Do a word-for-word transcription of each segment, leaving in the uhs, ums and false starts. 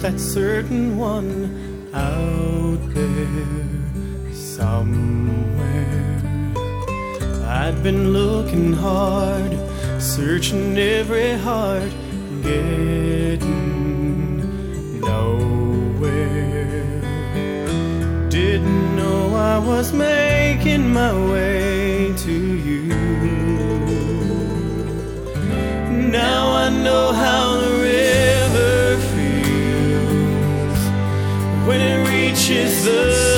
that certain one out there somewhere. I'd been looking hard, searching every heart, getting nowhere. Didn't know I was making my way to you. Now I know how the river feels when it reaches the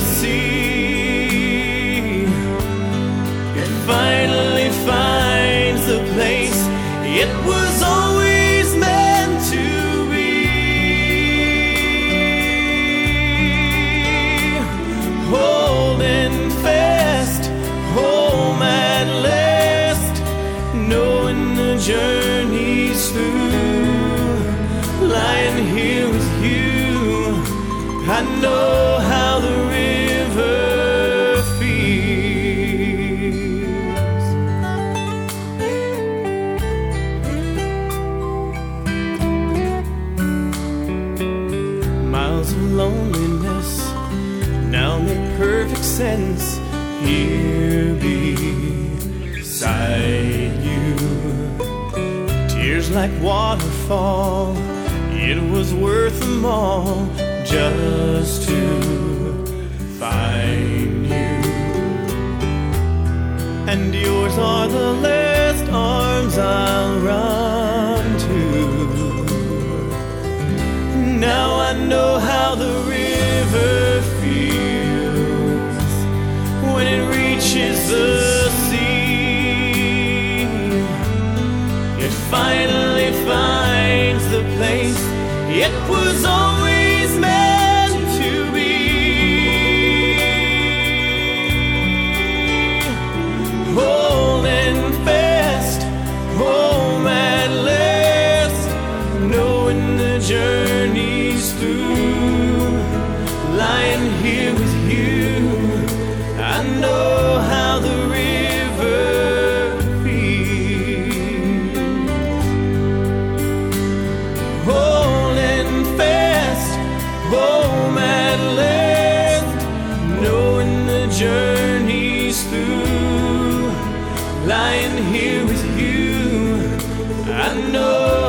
sea. It finally finds the place it was always meant to be. Holding fast, home at last, knowing the journey's through. Lying here with you, I know how the river feels. Miles of loneliness now make perfect sense here beside you. Tears like waterfall, it was worth them all just to find you. And yours are the last arms I'll run to. Now I know how the river feels when it reaches the sea. It finally finds the place it was always meant to be. Holding fast, home at last, knowing the journey's through. Lying here with you, I know how the river feels. Holding fast, home at last, knowing the journey's through. Lying here with you, I know